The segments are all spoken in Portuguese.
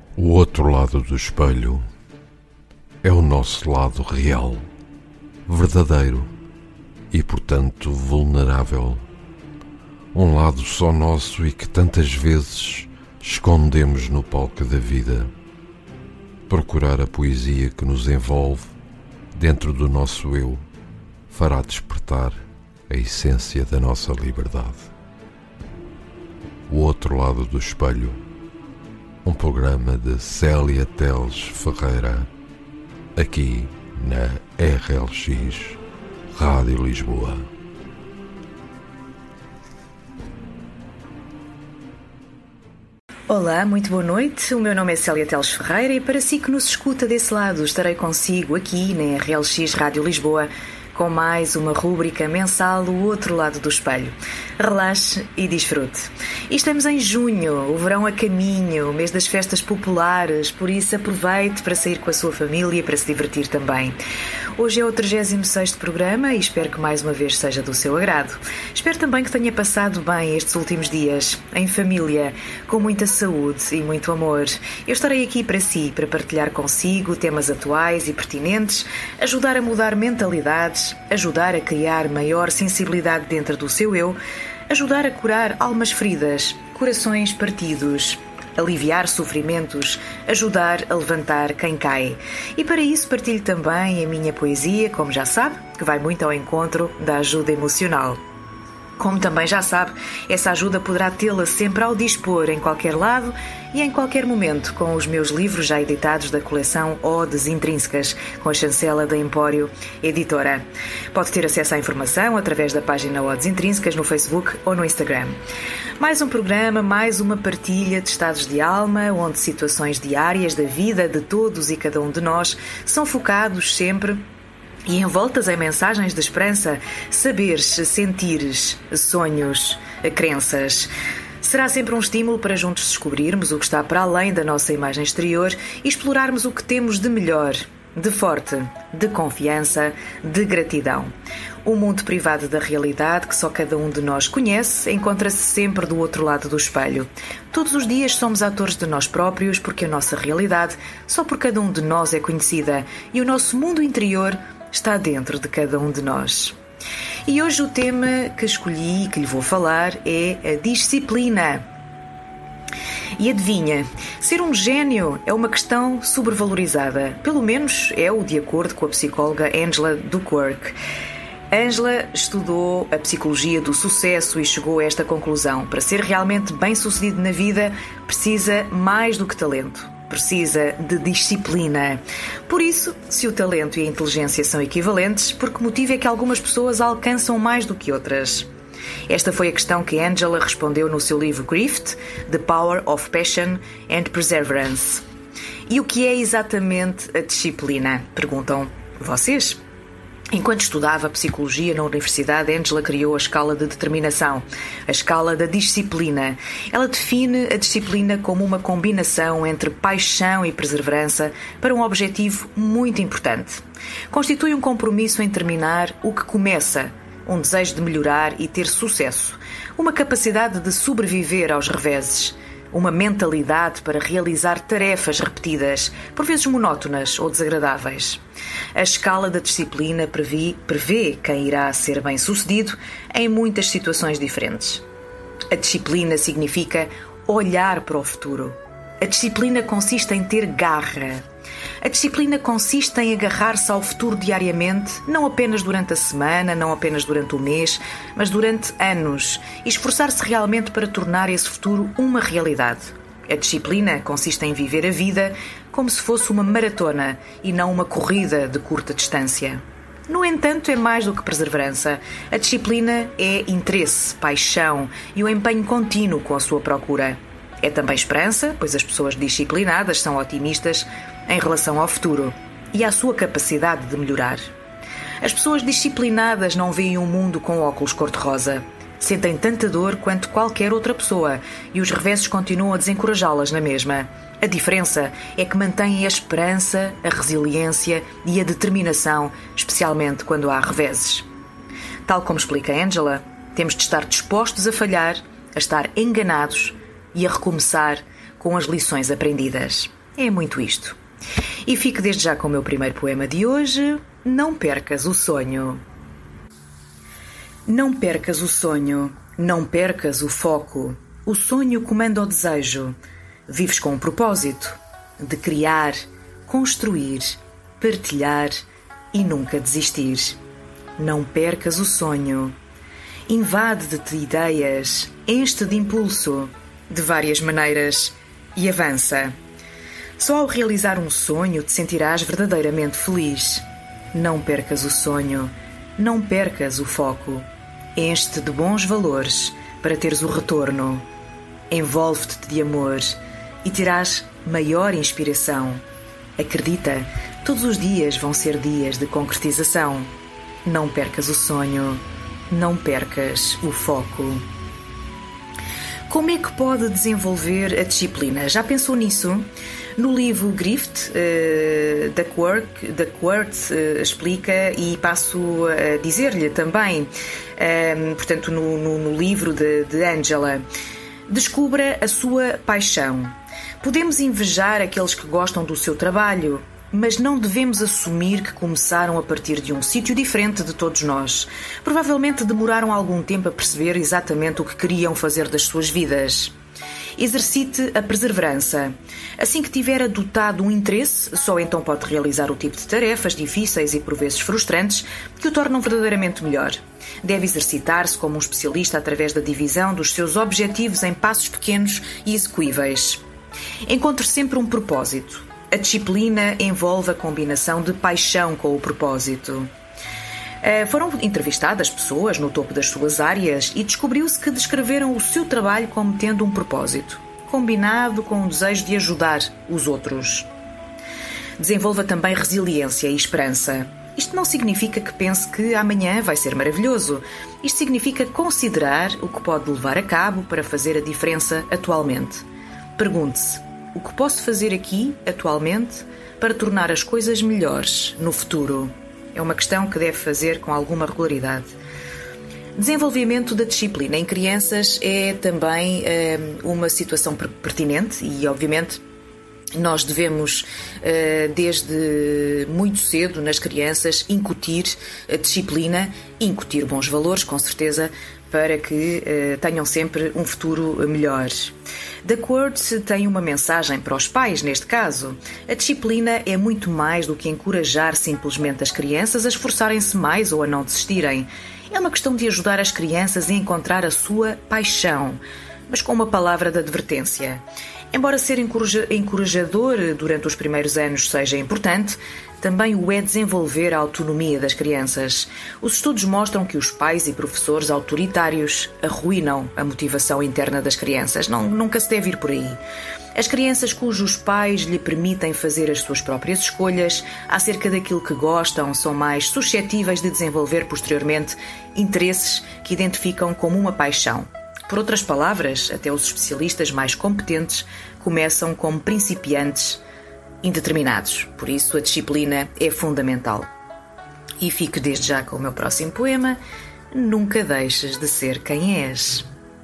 O outro lado do espelho é o nosso lado real, verdadeiro e, portanto, vulnerável. Um lado só nosso e que tantas vezes escondemos no palco da vida. Procurar a poesia que nos envolve dentro do nosso eu fará despertar a essência da nossa liberdade. O outro lado do espelho, um programa de Célia Teles Ferreira, aqui na RLX Rádio Lisboa. Olá, muito boa noite. O meu nome é Célia Teles Ferreira e para si que nos escuta desse lado, estarei consigo aqui na RLX Rádio Lisboa com mais uma rúbrica mensal, O Outro Lado do Espelho. Relaxe e desfrute. E estamos em junho, o verão a caminho, o mês das festas populares, por isso aproveite para sair com a sua família e para se divertir também. Hoje é o 36º programa e espero que mais uma vez seja do seu agrado. Espero também que tenha passado bem estes últimos dias, em família, com muita saúde e muito amor. Eu estarei aqui para si, para partilhar consigo temas atuais e pertinentes, ajudar a mudar mentalidades, ajudar a criar maior sensibilidade dentro do seu eu, ajudar a curar almas feridas, corações partidos, aliviar sofrimentos, ajudar a levantar quem cai. E para isso partilho também a minha poesia, como já sabe, que vai muito ao encontro da ajuda emocional. Como também já sabe, essa ajuda poderá tê-la sempre ao dispor em qualquer lado e em qualquer momento com os meus livros já editados da coleção Odes Intrínsecas, com a chancela da Empório Editora. Pode ter acesso à informação através da página Odes Intrínsecas no Facebook ou no Instagram. Mais um programa, mais uma partilha de estados de alma, onde situações diárias da vida de todos e cada um de nós são focados sempre e envoltas em mensagens de esperança, saberes, sentires, sonhos, crenças. Será sempre um estímulo para juntos descobrirmos o que está para além da nossa imagem exterior e explorarmos o que temos de melhor, de forte, de confiança, de gratidão. O mundo privado da realidade, que só cada um de nós conhece, encontra-se sempre do outro lado do espelho. Todos os dias somos atores de nós próprios, porque a nossa realidade só por cada um de nós é conhecida e o nosso mundo interior está dentro de cada um de nós. E hoje o tema que escolhi e que lhe vou falar é a disciplina. E adivinha, ser um gênio é uma questão sobrevalorizada. Pelo menos é o de acordo com a psicóloga Angela Duckworth. Angela estudou a psicologia do sucesso e chegou a esta conclusão. Para ser realmente bem-sucedido na vida, precisa mais do que talento. Precisa de disciplina. Por isso, se o talento e a inteligência são equivalentes, por que motivo é que algumas pessoas alcançam mais do que outras? Esta foi a questão que Angela respondeu no seu livro Grift, The Power of Passion and Perseverance. E o que é exatamente a disciplina? Perguntam vocês? Enquanto estudava psicologia na universidade, Angela criou a escala de determinação, a escala da disciplina. Ela define a disciplina como uma combinação entre paixão e perseverança para um objetivo muito importante. Constitui um compromisso em terminar o que começa, um desejo de melhorar e ter sucesso, uma capacidade de sobreviver aos reveses, uma mentalidade para realizar tarefas repetidas, por vezes monótonas ou desagradáveis. A escala da disciplina prevê quem irá ser bem-sucedido em muitas situações diferentes. A disciplina significa olhar para o futuro. A disciplina consiste em ter garra. A disciplina consiste em agarrar-se ao futuro diariamente, não apenas durante a semana, não apenas durante o mês, mas durante anos, e esforçar-se realmente para tornar esse futuro uma realidade. A disciplina consiste em viver a vida como se fosse uma maratona e não uma corrida de curta distância. No entanto, é mais do que perseverança. A disciplina é interesse, paixão e o empenho contínuo com a sua procura. É também esperança, pois as pessoas disciplinadas são otimistas em relação ao futuro e à sua capacidade de melhorar. As pessoas disciplinadas não veem o mundo com óculos cor-de-rosa. Sentem tanta dor quanto qualquer outra pessoa e os reveses continuam a desencorajá-las na mesma. A diferença é que mantêm a esperança, a resiliência e a determinação, especialmente quando há reveses. Tal como explica Angela, temos de estar dispostos a falhar, a estar enganados e a recomeçar com as lições aprendidas. É muito isto. E fico desde já com o meu primeiro poema de hoje. Não percas o sonho. Não percas o sonho, não percas o foco. O sonho comanda o desejo. Vives com um propósito de criar, construir, partilhar e nunca desistir. Não percas o sonho. Invade-te de ideias, enche-te de impulso, de várias maneiras, e avança. Só ao realizar um sonho te sentirás verdadeiramente feliz. Não percas o sonho, não percas o foco. Enche-te de bons valores para teres o retorno. Envolve-te de amor e terás maior inspiração. Acredita, todos os dias vão ser dias de concretização. Não percas o sonho, não percas o foco. Como é que pode desenvolver a disciplina? Já pensou nisso? No livro Grift, da Quartz explica, e passo a dizer-lhe também, portanto no livro de Angela, descubra a sua paixão. Podemos invejar aqueles que gostam do seu trabalho, mas não devemos assumir que começaram a partir de um sítio diferente de todos nós. Provavelmente demoraram algum tempo a perceber exatamente o que queriam fazer das suas vidas. Exercite a perseverança. Assim que tiver adotado um interesse, só então pode realizar o tipo de tarefas difíceis e por vezes frustrantes que o tornam verdadeiramente melhor. Deve exercitar-se como um especialista através da divisão dos seus objetivos em passos pequenos e execuíveis. Encontre sempre um propósito. A disciplina envolve a combinação de paixão com o propósito. Foram entrevistadas pessoas no topo das suas áreas e descobriu-se que descreveram o seu trabalho como tendo um propósito, combinado com o desejo de ajudar os outros. Desenvolva também resiliência e esperança. Isto não significa que pense que amanhã vai ser maravilhoso. Isto significa considerar o que pode levar a cabo para fazer a diferença atualmente. Pergunte-se: o que posso fazer aqui, atualmente, para tornar as coisas melhores no futuro? É uma questão que deve fazer com alguma regularidade. Desenvolvimento da disciplina em crianças é também uma situação pertinente e, obviamente, nós devemos, desde muito cedo nas crianças, incutir a disciplina, incutir bons valores, com certeza, para que tenham sempre um futuro melhor. The Quartz tem uma mensagem para os pais neste caso. A disciplina é muito mais do que encorajar simplesmente as crianças a esforçarem-se mais ou a não desistirem. É uma questão de ajudar as crianças a encontrar a sua paixão, mas com uma palavra de advertência. Embora ser encorajador durante os primeiros anos seja importante, também o é desenvolver a autonomia das crianças. Os estudos mostram que os pais e professores autoritários arruinam a motivação interna das crianças. Nunca se deve ir por aí. As crianças cujos pais lhe permitem fazer as suas próprias escolhas acerca daquilo que gostam são mais suscetíveis de desenvolver posteriormente interesses que identificam como uma paixão. Por outras palavras, até os especialistas mais competentes começam como principiantes indeterminados. Por isso, a disciplina é fundamental. E fico desde já com o meu próximo poema. Nunca deixes de ser quem és.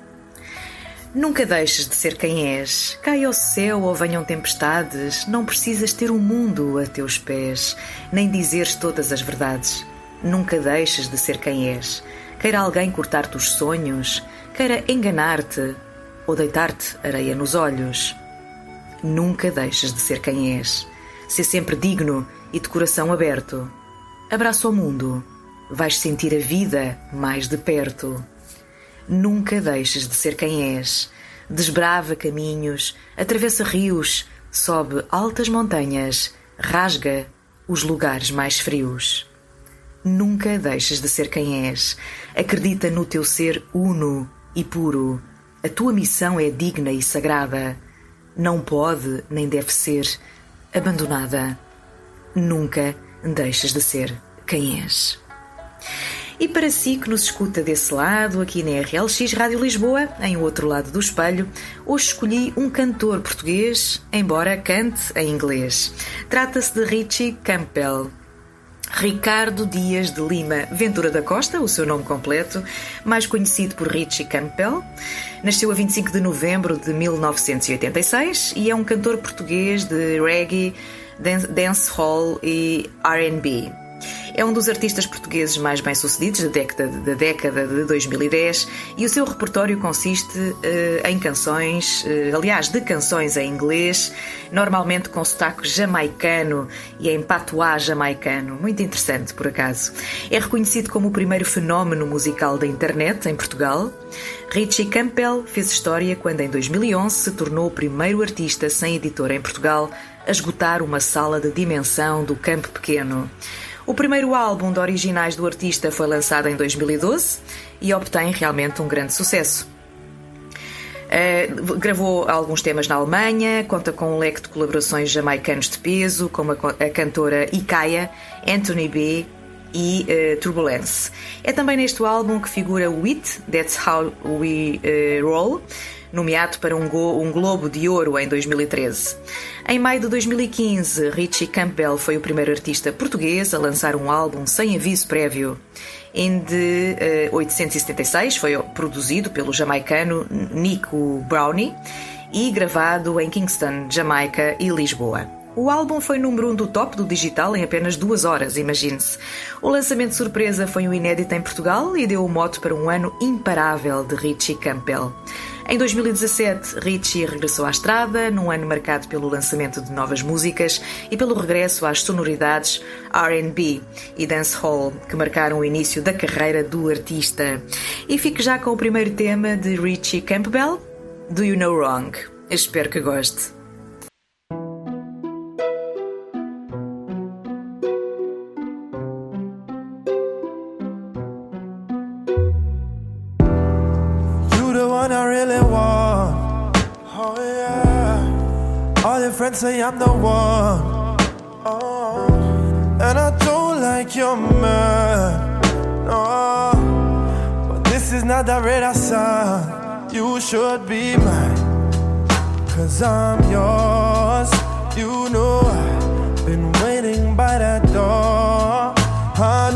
Nunca deixes de ser quem és. Caia ao céu ou venham tempestades, não precisas ter o mundo a teus pés, nem dizeres todas as verdades. Nunca deixes de ser quem és. Queira alguém cortar-te os sonhos, queira enganar-te ou deitar-te areia nos olhos. Nunca deixes de ser quem és. Ser sempre digno e de coração aberto. Abraça o mundo. Vais sentir a vida mais de perto. Nunca deixes de ser quem és. Desbrava caminhos, atravessa rios, sobe altas montanhas, rasga os lugares mais frios. Nunca deixes de ser quem és. Acredita no teu ser uno e puro. A tua missão é digna e sagrada. Não pode, nem deve ser, abandonada. Nunca deixes de ser quem és. E para si que nos escuta desse lado, aqui na RLX Rádio Lisboa, em outro lado do espelho, hoje escolhi um cantor português, embora cante em inglês. Trata-se de Richie Campbell. Ricardo Dias de Lima Ventura da Costa, o seu nome completo, mais conhecido por Richie Campbell, nasceu a 25 de novembro de 1986 e é um cantor português de reggae, dancehall e R&B. É um dos artistas portugueses mais bem-sucedidos da década de 2010 e o seu repertório consiste em canções, de canções em inglês, normalmente com sotaque jamaicano e em patuá jamaicano. Muito interessante, por acaso. É reconhecido como o primeiro fenómeno musical da internet em Portugal. Richie Campbell fez história quando, em 2011, se tornou o primeiro artista sem editora em Portugal a esgotar uma sala de dimensão do Campo Pequeno. O primeiro álbum de originais do artista foi lançado em 2012 e obtém realmente um grande sucesso. Gravou alguns temas na Alemanha, conta com um leque de colaborações jamaicanos de peso, como a cantora Ikaya, Anthony B e Turbulence. É também neste álbum que figura o It, That's How We Roll, nomeado para um Globo de Ouro em 2013. Em maio de 2015, Richie Campbell foi o primeiro artista português a lançar um álbum sem aviso prévio. Em 1876 foi produzido pelo jamaicano Nico Brownie e gravado em Kingston, Jamaica e Lisboa. O álbum foi número 1 do top do digital em apenas 2 horas, imagine-se. O lançamento de surpresa foi um inédito em Portugal e deu o mote para um ano imparável de Richie Campbell. Em 2017, Richie regressou à estrada, num ano marcado pelo lançamento de novas músicas e pelo regresso às sonoridades R&B e dancehall que marcaram o início da carreira do artista. E fique já com o primeiro tema de Richie Campbell, Do You Know Wrong? Espero que goste. Friends say I'm the one, oh, and I don't like your man, no, but this is not the radar sign. You should be mine, 'cause I'm yours. You know I've been waiting by that door. I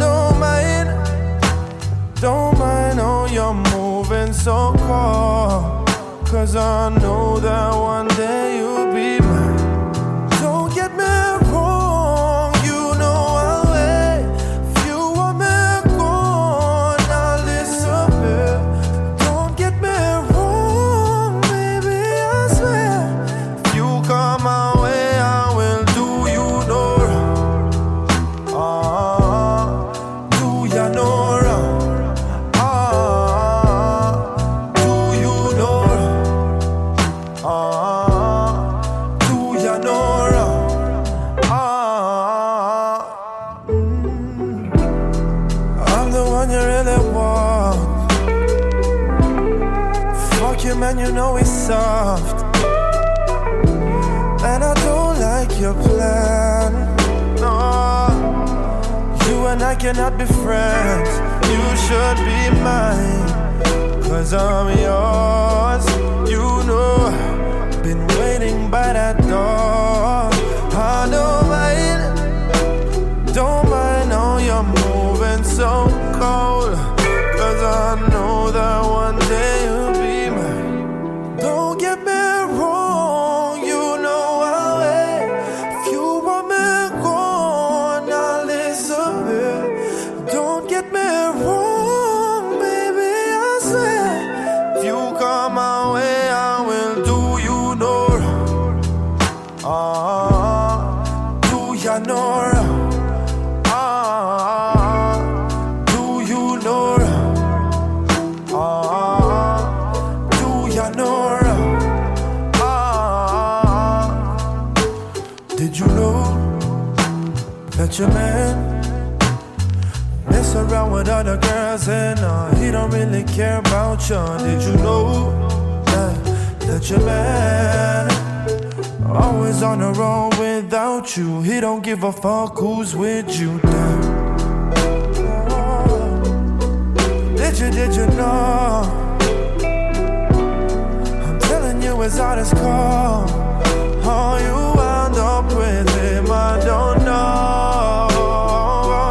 don't mind, oh, you're moving so cold, 'cause I know that one day you'll be mine. You know it's soft, and I don't like your plan. No, you and I cannot be friends. You should be mine, 'cause I'm yours. You know I've been waiting by that door. I don't mind, oh, you're moving so cold, 'cause I know that one day you'll be mine. Don't get me wrong, you know I'll wait. If you want me gone, I'll listen. Don't get me wrong, baby, I swear. If you come my way, I will do you no wrong. Do ya no wrong? Do you no wrong? Do ya no wrong? Did you know that your man mess around with other girls and he don't really care about you? Did you know that your man always on the road without you? He don't give a fuck who's with you now. Did you know? I'm telling you it's all this call. Oh, you wound up with him, I don't know.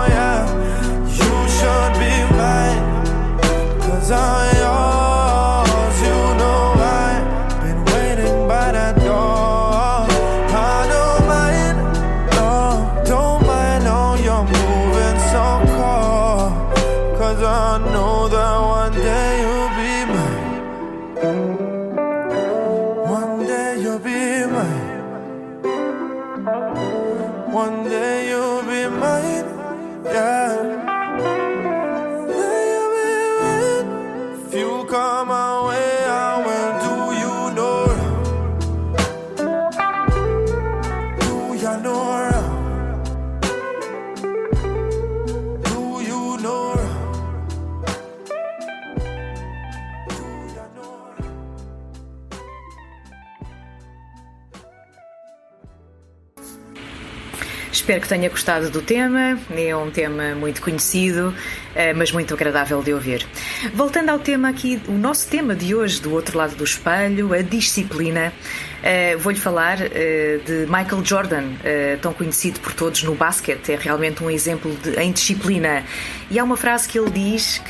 Espero que tenha gostado do tema. É um tema muito conhecido, mas muito agradável de ouvir. Voltando ao tema aqui, o nosso tema de hoje, do outro lado do espelho, a disciplina. Vou-lhe falar de Michael Jordan, tão conhecido por todos no basquete. É realmente um exemplo em disciplina. E há uma frase que ele diz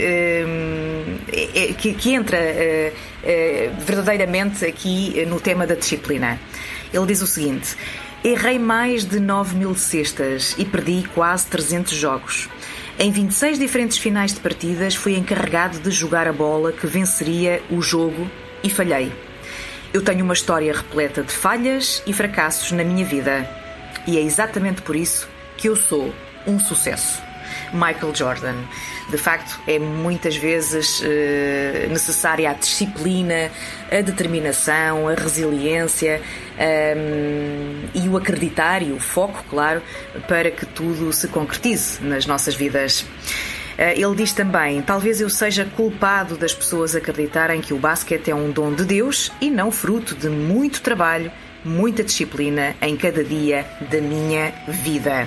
que entra verdadeiramente aqui no tema da disciplina. Ele diz o seguinte: errei mais de 9.000 cestas e perdi quase 300 jogos. Em 26 diferentes finais de partidas fui encarregado de jogar a bola que venceria o jogo e falhei. Eu tenho uma história repleta de falhas e fracassos na minha vida. E é exatamente por isso que eu sou um sucesso. Michael Jordan. De facto, é muitas vezes necessária a disciplina, a determinação, a resiliência e o acreditar e o foco, claro, para que tudo se concretize nas nossas vidas. Ele diz também: talvez eu seja culpado das pessoas acreditarem que o basquete é um dom de Deus e não fruto de muito trabalho, muita disciplina em cada dia da minha vida.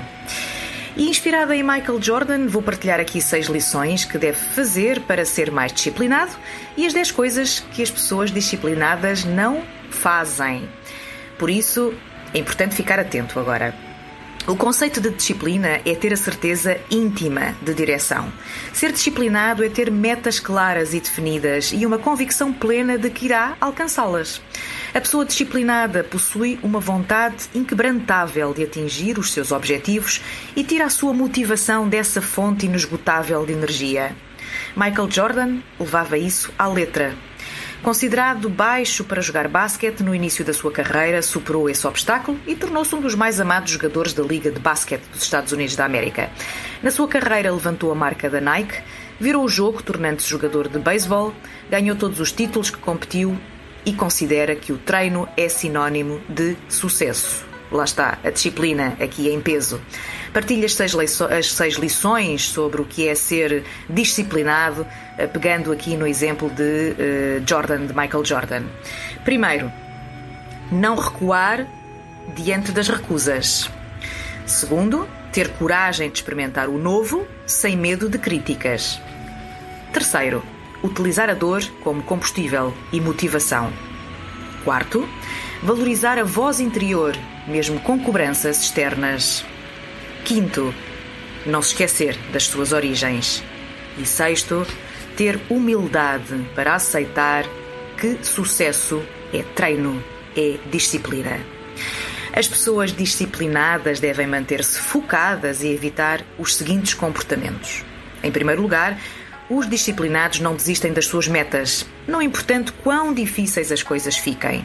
E inspirada em Michael Jordan, vou partilhar aqui 6 lições que deve fazer para ser mais disciplinado e as 10 coisas que as pessoas disciplinadas não fazem. Por isso, é importante ficar atento agora. O conceito de disciplina é ter a certeza íntima de direção. Ser disciplinado é ter metas claras e definidas e uma convicção plena de que irá alcançá-las. A pessoa disciplinada possui uma vontade inquebrantável de atingir os seus objetivos e tira a sua motivação dessa fonte inesgotável de energia. Michael Jordan levava isso à letra. Considerado baixo para jogar basquete no início da sua carreira, superou esse obstáculo e tornou-se um dos mais amados jogadores da Liga de Basquete dos Estados Unidos da América. Na sua carreira levantou a marca da Nike, virou o jogo tornando-se jogador de beisebol, ganhou todos os títulos que competiu e considera que o treino é sinónimo de sucesso. Lá está, a disciplina aqui em peso. Partilha as 6 lições sobre o que é ser disciplinado, pegando aqui no exemplo de Michael Jordan. Primeiro, não recuar diante das recusas. Segundo, ter coragem de experimentar o novo sem medo de críticas. Terceiro, utilizar a dor como combustível e motivação. Quarto, valorizar a voz interior, mesmo com cobranças externas. Quinto, não se esquecer das suas origens. E sexto, ter humildade para aceitar que sucesso é treino, é disciplina. As pessoas disciplinadas devem manter-se focadas e evitar os seguintes comportamentos. Em primeiro lugar, os disciplinados não desistem das suas metas, não importando quão difíceis as coisas fiquem.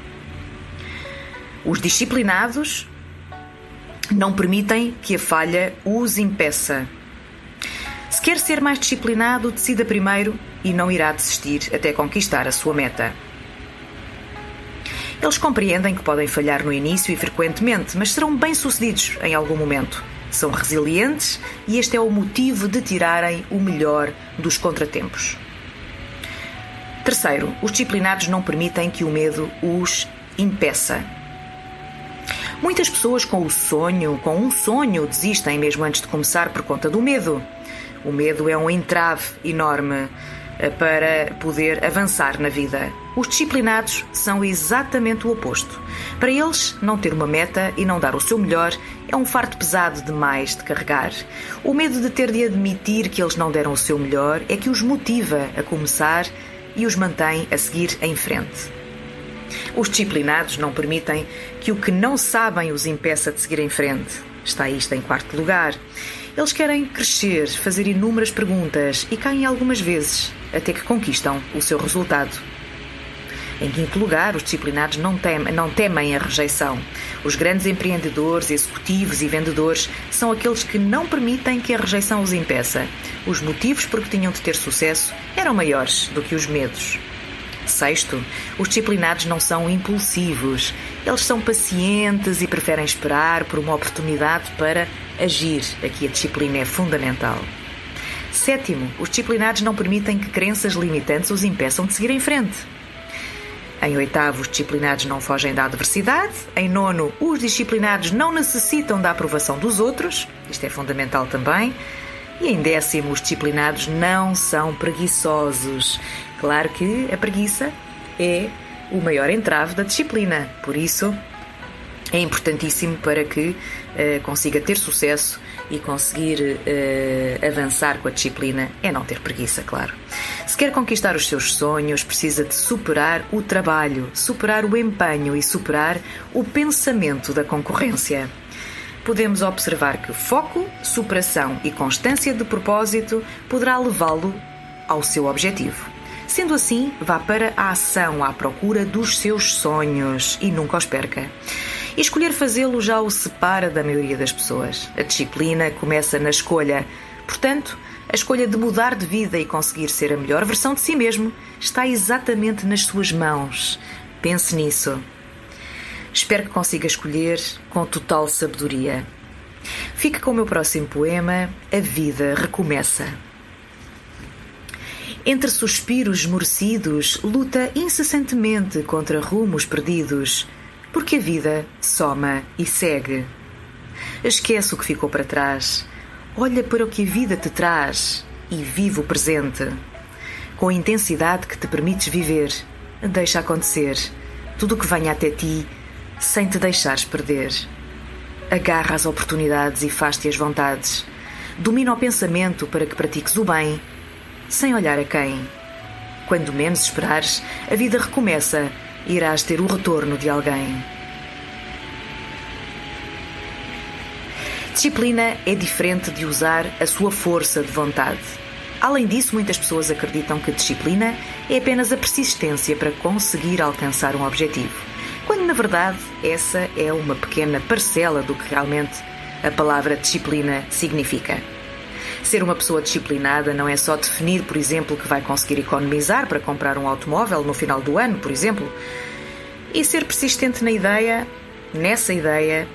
Os disciplinados não permitem que a falha os impeça. Se quer ser mais disciplinado, decida primeiro e não irá desistir até conquistar a sua meta. Eles compreendem que podem falhar no início e frequentemente, mas serão bem-sucedidos em algum momento. São resilientes e este é o motivo de tirarem o melhor dos contratempos. Terceiro, os disciplinados não permitem que o medo os impeça. Muitas pessoas com um sonho, desistem mesmo antes de começar por conta do medo. O medo é um entrave enorme para poder avançar na vida. Os disciplinados são exatamente o oposto. Para eles, não ter uma meta e não dar o seu melhor é um fardo pesado demais de carregar. O medo de ter de admitir que eles não deram o seu melhor é que os motiva a começar e os mantém a seguir em frente. Os disciplinados não permitem que o que não sabem os impeça de seguir em frente. Está isto em quarto lugar. Eles querem crescer, fazer inúmeras perguntas e caem algumas vezes, até que conquistam o seu resultado. Em quinto lugar, os disciplinados não temem a rejeição. Os grandes empreendedores, executivos e vendedores são aqueles que não permitem que a rejeição os impeça. Os motivos por que tinham de ter sucesso eram maiores do que os medos. Sexto, os disciplinados não são impulsivos. Eles são pacientes e preferem esperar por uma oportunidade para agir. Aqui a disciplina é fundamental. Sétimo, os disciplinados não permitem que crenças limitantes os impeçam de seguir em frente. Em 8º, os disciplinados não fogem da adversidade. Em 9º, os disciplinados não necessitam da aprovação dos outros. Isto é fundamental também. E em 10º, os disciplinados não são preguiçosos. Claro que a preguiça é o maior entrave da disciplina. Por isso, é importantíssimo para que consiga ter sucesso e conseguir avançar com a disciplina é não ter preguiça, claro. Se quer conquistar os seus sonhos, precisa de superar o trabalho, superar o empenho e superar o pensamento da concorrência. Podemos observar que foco, superação e constância de propósito poderá levá-lo ao seu objetivo. Sendo assim, vá para a ação à procura dos seus sonhos e nunca os perca. E escolher fazê-lo já o separa da maioria das pessoas. A disciplina começa na escolha. Portanto, a escolha de mudar de vida e conseguir ser a melhor versão de si mesmo está exatamente nas suas mãos. Pense nisso. Espero que consiga escolher com total sabedoria. Fique com o meu próximo poema, A Vida Recomeça. Entre suspiros esmorecidos, luta incessantemente contra rumos perdidos, porque a vida soma e segue. Esquece o que ficou para trás, olha para o que a vida te traz e vive o presente. Com a intensidade que te permites viver, deixa acontecer tudo o que venha até ti, sem te deixares perder. Agarra as oportunidades e faz-te as vontades. Domina o pensamento para que pratiques o bem, sem olhar a quem. Quando menos esperares, a vida recomeça e irás ter o retorno de alguém. Disciplina é diferente de usar a sua força de vontade. Além disso, muitas pessoas acreditam que disciplina é apenas a persistência para conseguir alcançar um objetivo, quando na verdade essa é uma pequena parcela do que realmente a palavra disciplina significa. Ser uma pessoa disciplinada não é só definir, por exemplo, que vai conseguir economizar para comprar um automóvel no final do ano, por exemplo. E ser persistente nessa ideia,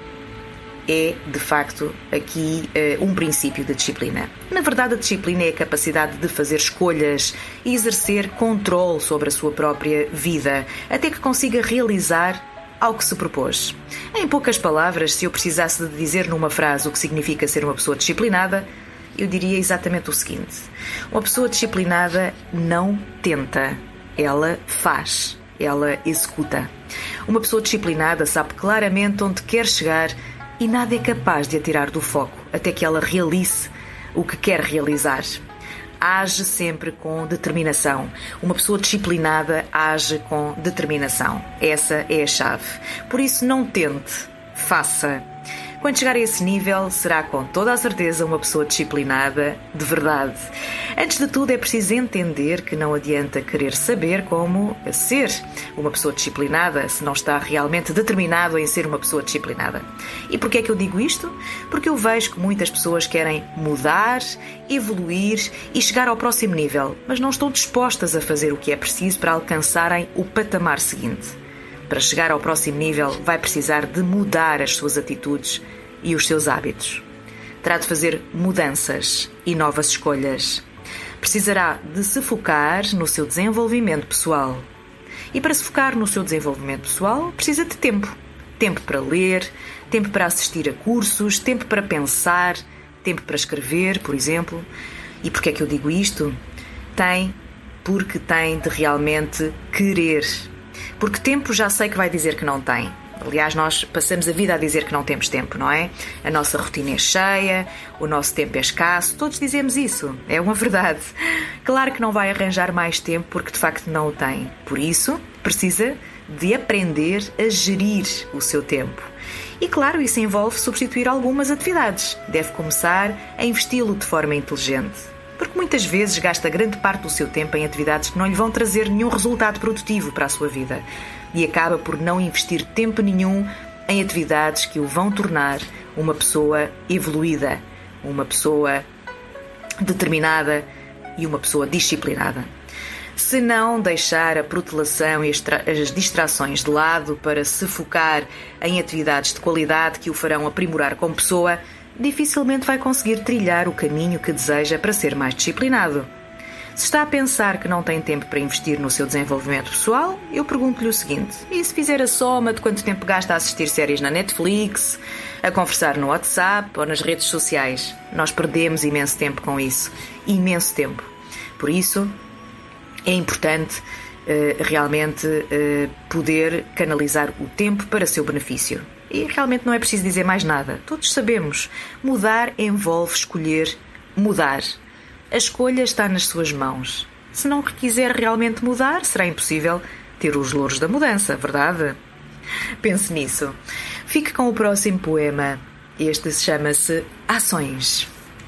é, de facto, aqui um princípio da disciplina. Na verdade, a disciplina é a capacidade de fazer escolhas e exercer controle sobre a sua própria vida, até que consiga realizar ao que se propôs. Em poucas palavras, se eu precisasse de dizer numa frase o que significa ser uma pessoa disciplinada, eu diria exatamente o seguinte: uma pessoa disciplinada não tenta, ela faz, ela executa. Uma pessoa disciplinada sabe claramente onde quer chegar e nada é capaz de a tirar do foco até que ela realize o que quer realizar. Age sempre com determinação. Uma pessoa disciplinada age com determinação. Essa é a chave. Por isso, não tente, faça. Quando chegar a esse nível, será com toda a certeza uma pessoa disciplinada de verdade. Antes de tudo, é preciso entender que não adianta querer saber como ser uma pessoa disciplinada se não está realmente determinado em ser uma pessoa disciplinada. E porquê é que eu digo isto? Porque eu vejo que muitas pessoas querem mudar, evoluir e chegar ao próximo nível, mas não estão dispostas a fazer o que é preciso para alcançarem o patamar seguinte. Para chegar ao próximo nível, vai precisar de mudar as suas atitudes e os seus hábitos. Terá de fazer mudanças e novas escolhas. Precisará de se focar no seu desenvolvimento pessoal. E para se focar no seu desenvolvimento pessoal, precisa de tempo. Tempo para ler, tempo para assistir a cursos, tempo para pensar, tempo para escrever, por exemplo. E porquê é que eu digo isto? Porque tem de realmente querer. Porque tempo já sei que vai dizer que não tem. Aliás, nós passamos a vida a dizer que não temos tempo, não é? A nossa rotina é cheia, o nosso tempo é escasso, todos dizemos isso, é uma verdade. Claro que não vai arranjar mais tempo porque de facto não o tem. Por isso, precisa de aprender a gerir o seu tempo. E claro, isso envolve substituir algumas atividades. Deve começar a investi-lo de forma inteligente. Porque muitas vezes gasta grande parte do seu tempo em atividades que não lhe vão trazer nenhum resultado produtivo para a sua vida e acaba por não investir tempo nenhum em atividades que o vão tornar uma pessoa evoluída, uma pessoa determinada e uma pessoa disciplinada. Se não deixar a protelação e as distrações de lado para se focar em atividades de qualidade que o farão aprimorar como pessoa, dificilmente vai conseguir trilhar o caminho que deseja para ser mais disciplinado. Se está a pensar que não tem tempo para investir no seu desenvolvimento pessoal, eu pergunto-lhe o seguinte: e se fizer a soma de quanto tempo gasta a assistir séries na Netflix, a conversar no WhatsApp ou nas redes sociais? Nós perdemos imenso tempo com isso. Imenso tempo. Por isso, é importante realmente poder canalizar o tempo para seu benefício. E realmente não é preciso dizer mais nada. Todos sabemos. Mudar envolve escolher mudar. A escolha está nas suas mãos. Se não quiser realmente mudar, será impossível ter os louros da mudança, verdade? Pense nisso. Fique com o próximo poema. Este chama-se Ações.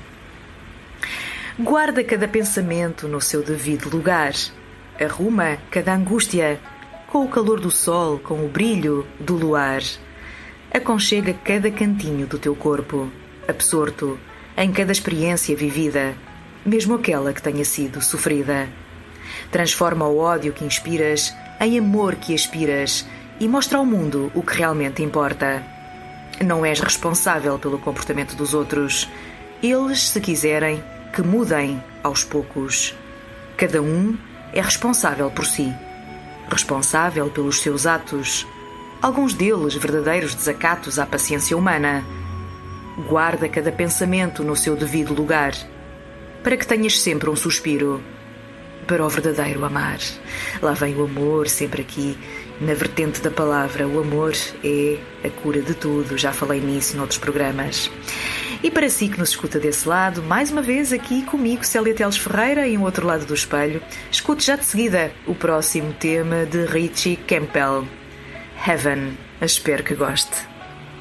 Guarda cada pensamento no seu devido lugar. Arruma cada angústia com o calor do sol, com o brilho do luar. Aconchega cada cantinho do teu corpo, absorto em cada experiência vivida, mesmo aquela que tenha sido sofrida. Transforma o ódio que inspiras em amor que aspiras e mostra ao mundo o que realmente importa. Não és responsável pelo comportamento dos outros. Eles, se quiserem, que mudem aos poucos. Cada um é responsável por si, responsável pelos seus atos, alguns deles verdadeiros desacatos à paciência humana. Guarda cada pensamento no seu devido lugar, para que tenhas sempre um suspiro para o verdadeiro amar. Lá vem o amor, sempre aqui, na vertente da palavra. O amor é a cura de tudo, já falei nisso noutros programas. E para si que nos escuta desse lado, mais uma vez aqui comigo, Célia Teles Ferreira, em um outro lado do espelho, escute já de seguida o próximo tema de Richie Campbell, Heaven. Espero que goste.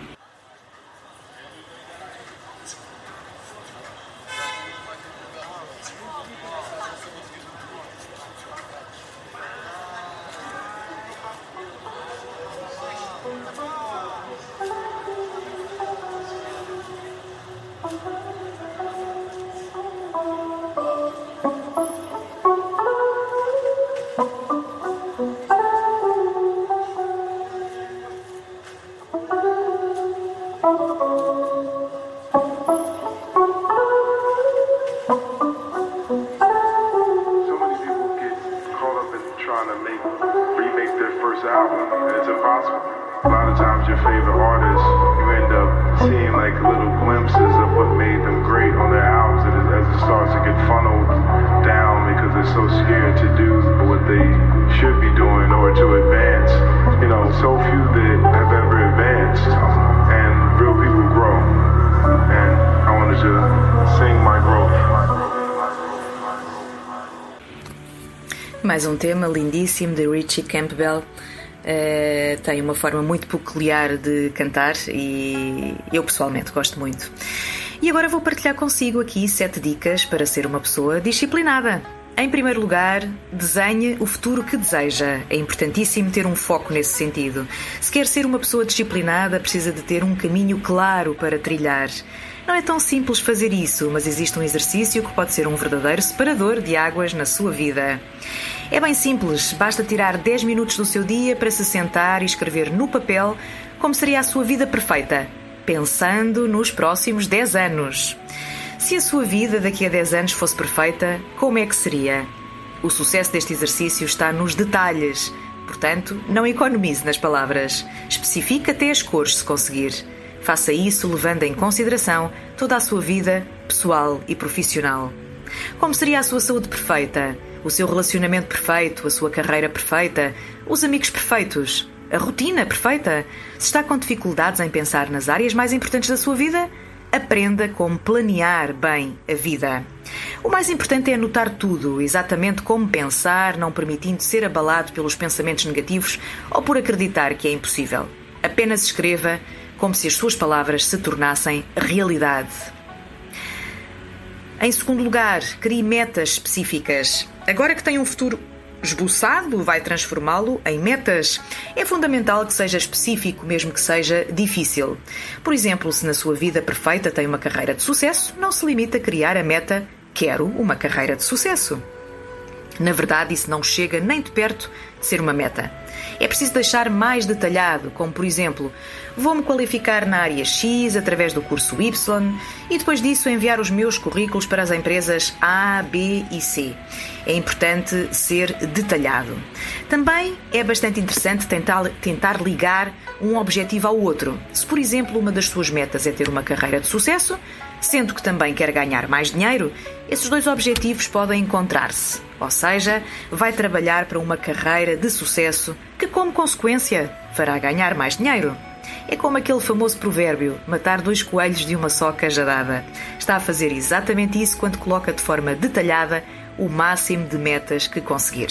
Mais um tema lindíssimo de Richie Campbell. Tem uma forma muito peculiar de cantar e eu pessoalmente gosto muito. E agora vou partilhar consigo aqui 7 dicas para ser uma pessoa disciplinada. Em primeiro lugar, desenhe o futuro que deseja. É importantíssimo ter um foco nesse sentido. Se quer ser uma pessoa disciplinada, precisa de ter um caminho claro para trilhar. Não é tão simples fazer isso, mas existe um exercício que pode ser um verdadeiro separador de águas na sua vida. É bem simples, basta tirar 10 minutos do seu dia para se sentar e escrever no papel como seria a sua vida perfeita, pensando nos próximos 10 anos. Se a sua vida daqui a 10 anos fosse perfeita, como é que seria? O sucesso deste exercício está nos detalhes, portanto, não economize nas palavras. Especifique até as cores, se conseguir. Faça isso levando em consideração toda a sua vida pessoal e profissional. Como seria a sua saúde perfeita? O seu relacionamento perfeito? A sua carreira perfeita? Os amigos perfeitos? A rotina perfeita? Se está com dificuldades em pensar nas áreas mais importantes da sua vida, aprenda como planear bem a vida. O mais importante é anotar tudo, exatamente como pensar, não permitindo ser abalado pelos pensamentos negativos ou por acreditar que é impossível. Apenas escreva como se as suas palavras se tornassem realidade. Em segundo lugar, crie metas específicas. Agora que tem um futuro esboçado, vai transformá-lo em metas. É fundamental que seja específico, mesmo que seja difícil. Por exemplo, se na sua vida perfeita tem uma carreira de sucesso, não se limite a criar a meta "Quero uma carreira de sucesso". Na verdade, isso não chega nem de perto de ser uma meta. É preciso deixar mais detalhado, como por exemplo, vou-me qualificar na área X através do curso Y e depois disso enviar os meus currículos para as empresas A, B e C. É importante ser detalhado. Também é bastante interessante tentar ligar um objetivo ao outro. Se, por exemplo, uma das suas metas é ter uma carreira de sucesso, sendo que também quer ganhar mais dinheiro, esses dois objetivos podem encontrar-se. Ou seja, vai trabalhar para uma carreira de sucesso que, como consequência, fará ganhar mais dinheiro. É como aquele famoso provérbio, matar 2 coelhos de uma só cajadada. Está a fazer exatamente isso quando coloca de forma detalhada o máximo de metas que conseguir.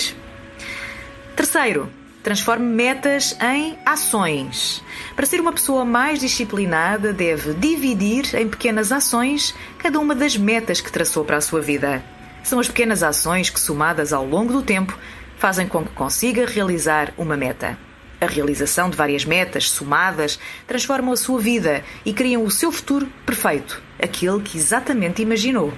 Terceiro, transforme metas em ações. Para ser uma pessoa mais disciplinada, deve dividir em pequenas ações cada uma das metas que traçou para a sua vida. São as pequenas ações que, somadas ao longo do tempo, fazem com que consiga realizar uma meta. A realização de várias metas somadas transformam a sua vida e criam o seu futuro perfeito, aquele que exatamente imaginou.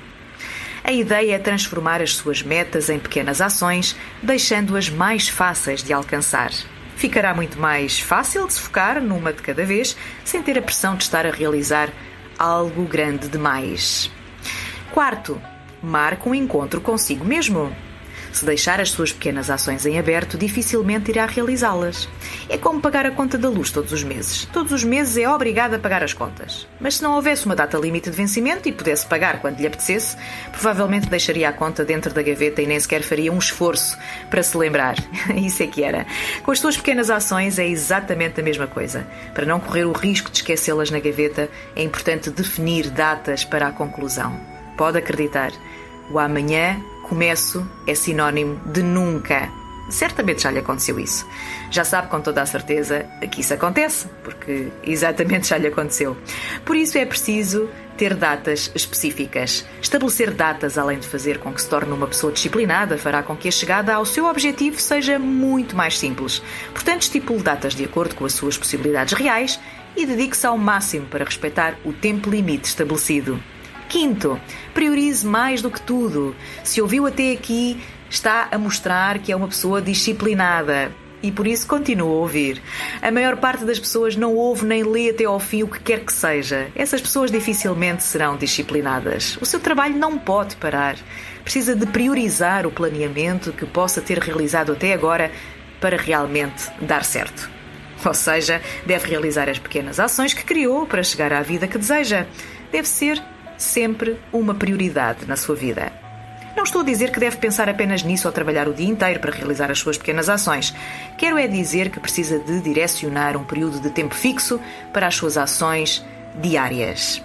A ideia é transformar as suas metas em pequenas ações, deixando-as mais fáceis de alcançar. Ficará muito mais fácil de se focar numa de cada vez, sem ter a pressão de estar a realizar algo grande demais. Quarto, marque um encontro consigo mesmo. Se deixar as suas pequenas ações em aberto, dificilmente irá realizá-las. É como pagar a conta da luz todos os meses. Todos os meses é obrigado a pagar as contas. Mas se não houvesse uma data limite de vencimento e pudesse pagar quando lhe apetecesse, provavelmente deixaria a conta dentro da gaveta e nem sequer faria um esforço para se lembrar. Isso é que era. Com as suas pequenas ações é exatamente a mesma coisa. Para não correr o risco de esquecê-las na gaveta, é importante definir datas para a conclusão. Pode acreditar, o amanhã começo é sinónimo de nunca. Certamente já lhe aconteceu isso. Já sabe com toda a certeza que isso acontece, porque exatamente já lhe aconteceu. Por isso é preciso ter datas específicas. Estabelecer datas, além de fazer com que se torne uma pessoa disciplinada, fará com que a chegada ao seu objetivo seja muito mais simples. Portanto, estipule datas de acordo com as suas possibilidades reais e dedique-se ao máximo para respeitar o tempo limite estabelecido. Quinto, priorize mais do que tudo. Se ouviu até aqui, está a mostrar que é uma pessoa disciplinada e por isso continua a ouvir. A maior parte das pessoas não ouve nem lê até ao fim o que quer que seja. Essas pessoas dificilmente serão disciplinadas. O seu trabalho não pode parar. Precisa de priorizar o planeamento que possa ter realizado até agora para realmente dar certo. Ou seja, deve realizar as pequenas ações que criou para chegar à vida que deseja. Deve ser sempre uma prioridade na sua vida. Não estou a dizer que deve pensar apenas nisso ao trabalhar o dia inteiro para realizar as suas pequenas ações. Quero é dizer que precisa de direcionar um período de tempo fixo para as suas ações diárias.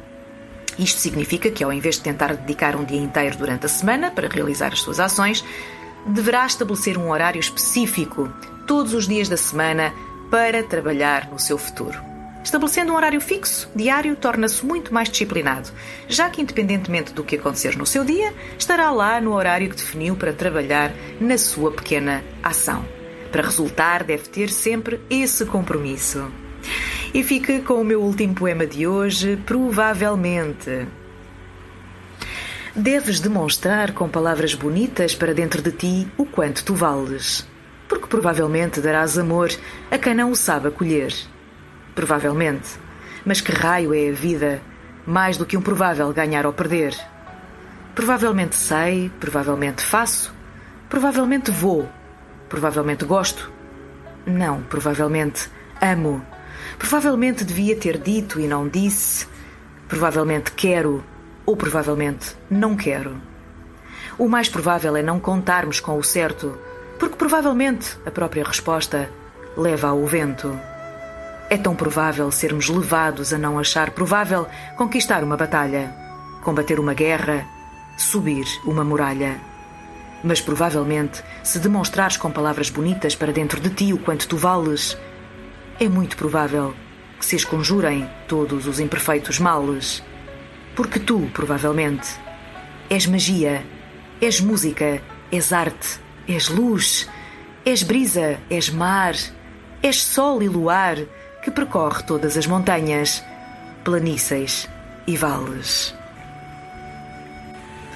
Isto significa que, ao invés de tentar dedicar um dia inteiro durante a semana para realizar as suas ações, deverá estabelecer um horário específico todos os dias da semana para trabalhar no seu futuro. Estabelecendo um horário fixo, diário, torna-se muito mais disciplinado, já que, independentemente do que acontecer no seu dia, estará lá no horário que definiu para trabalhar na sua pequena ação. Para resultar, deve ter sempre esse compromisso. E fique com o meu último poema de hoje, provavelmente. Deves demonstrar com palavras bonitas para dentro de ti o quanto tu vales, porque provavelmente darás amor a quem não o sabe acolher. Provavelmente. Mas que raio é a vida, mais do que um provável ganhar ou perder? Provavelmente sei, provavelmente faço, provavelmente vou, provavelmente gosto. Não, provavelmente amo. Provavelmente devia ter dito e não disse. Provavelmente quero ou provavelmente não quero. O mais provável é não contarmos com o certo, porque provavelmente a própria resposta leva ao vento. É tão provável sermos levados a não achar provável conquistar uma batalha, combater uma guerra, subir uma muralha. Mas provavelmente, se demonstrares com palavras bonitas para dentro de ti o quanto tu vales, é muito provável que se esconjurem todos os imperfeitos males. Porque tu, provavelmente, és magia, és música, és arte, és luz, és brisa, és mar, és sol e luar, que percorre todas as montanhas, planícies e vales.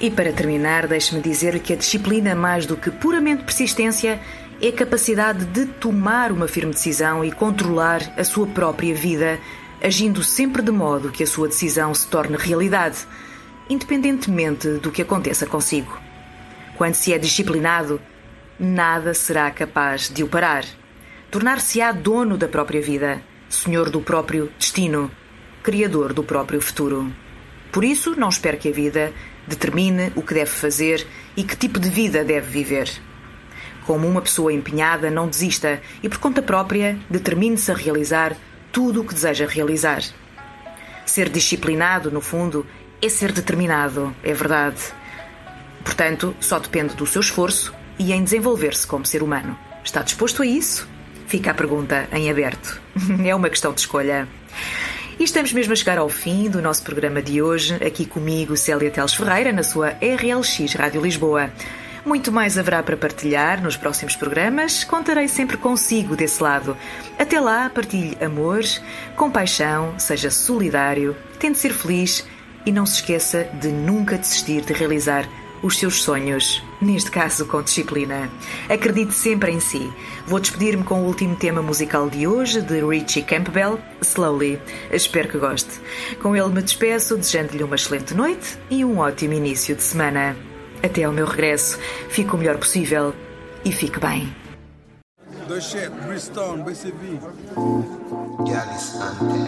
E para terminar, deixe-me dizer-lhe que a disciplina, mais do que puramente persistência, é a capacidade de tomar uma firme decisão e controlar a sua própria vida, agindo sempre de modo que a sua decisão se torne realidade, independentemente do que aconteça consigo. Quando se é disciplinado, nada será capaz de o parar. Tornar-se-á dono da própria vida, senhor do próprio destino, criador do próprio futuro. Por isso, não espere que a vida determine o que deve fazer e que tipo de vida deve viver. Como uma pessoa empenhada, não desista e, por conta própria, determine-se a realizar tudo o que deseja realizar. Ser disciplinado, no fundo, é ser determinado, é verdade. Portanto, só depende do seu esforço e em desenvolver-se como ser humano. Está disposto a isso? Fica a pergunta em aberto. É uma questão de escolha. E estamos mesmo a chegar ao fim do nosso programa de hoje, aqui comigo, Célia Teles Ferreira, na sua RLX Rádio Lisboa. Muito mais haverá para partilhar nos próximos programas. Contarei sempre consigo desse lado. Até lá, partilhe amor, compaixão, seja solidário, tente ser feliz e não se esqueça de nunca desistir de realizar os seus sonhos, neste caso com disciplina. Acredite sempre em si. Vou despedir-me com o último tema musical de hoje, de Richie Campbell, Slowly. Espero que goste. Com ele me despeço, desejando-lhe uma excelente noite e um ótimo início de semana. Até ao meu regresso, fique o melhor possível e fique bem. The shit, Bristol, BCB. Gallus Anthem.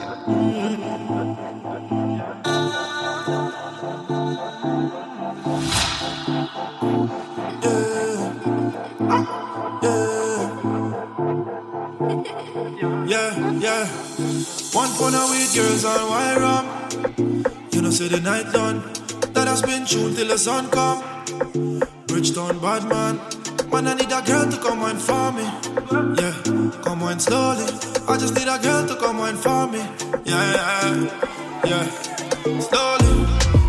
Yeah. One phone with girls on wire ram. You know, say the night done. That has been tuned till the sun come. Bridgetown bad man. Man, I need a girl to come wine for me. Yeah, come wine slowly. I just need a girl to come wine for me. Yeah. Slowly,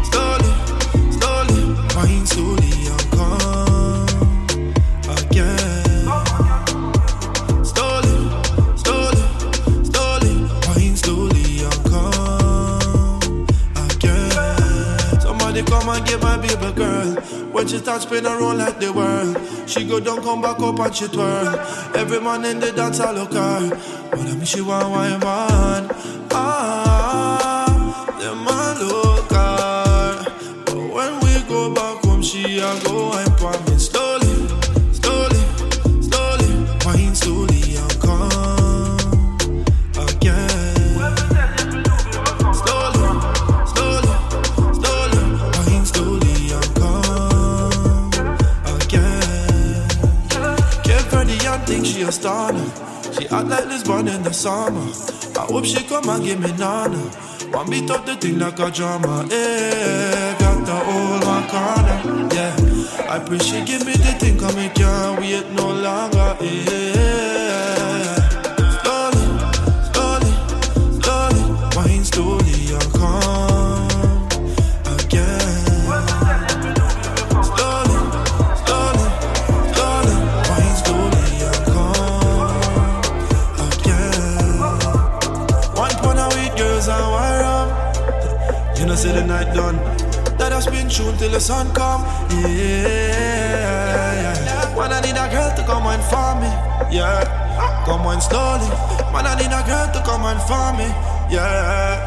wine slowly and come again. Slowly, wine slowly and come again. Somebody come and get my baby girl. When she starts spinning around like the world, she go down, come back up and she twirl. Every man in the dance I look her, but I mean she want wine man. The man look her, but when we go back home, she a go wine for me slowly, wine slowly and come again. Slowly, wine slowly and come again. Can't Freddie and think she a star. She act like Lisbon in the summer. I hope she come and give me nana. One beat up the thing like a drama. Got the whole one corner. Yeah, I pray she give me the thing, cause me can't wait no longer. Slowly, wine slowly and come again. Slowly, wine slowly and come again. One corner with girls and wire up. You know, say the night done. That has been tuned till the sun come. Yeah. Man, I need a girl to come wine for me. Yeah, come wine slowly. Man, I need a girl to come wine for me. Yeah.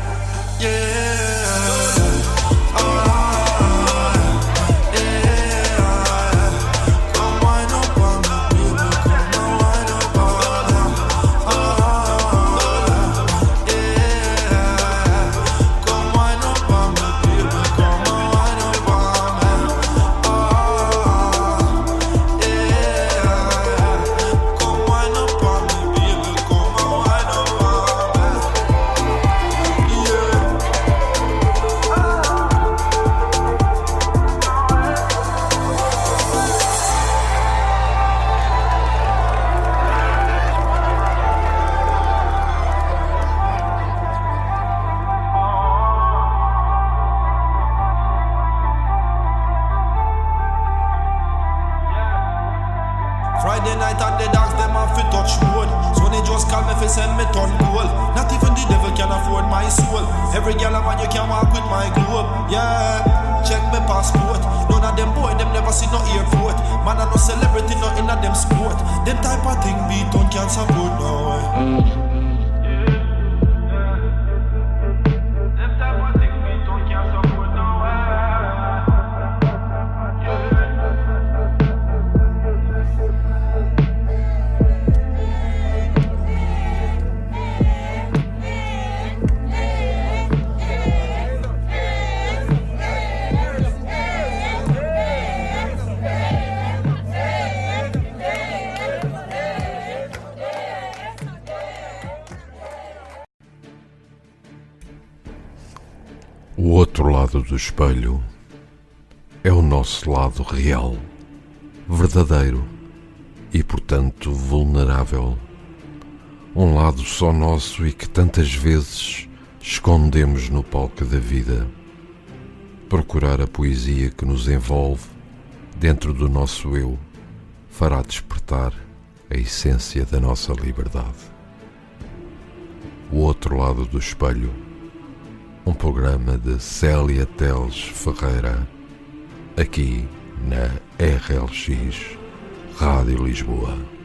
Come wine up on me, baby. Come and wine up on me. Come wine up on me, baby. Come and wine up on me. Come wine up on me, baby. Come and wine up on me. my soul. Every girl I want you can walk with my globe. Yeah, check my passport. None of them boy, them never see no airport. Man, I no celebrity, not in a them sport. Them type of thing beat on can't support no way. O outro lado do espelho é o nosso lado real, verdadeiro e, portanto, vulnerável. Um lado só nosso e que tantas vezes escondemos no palco da vida. Procurar a poesia que nos envolve dentro do nosso eu fará despertar a essência da nossa liberdade. O outro lado do espelho, um programa de Célia Teles Ferreira, aqui na RLX Rádio Lisboa.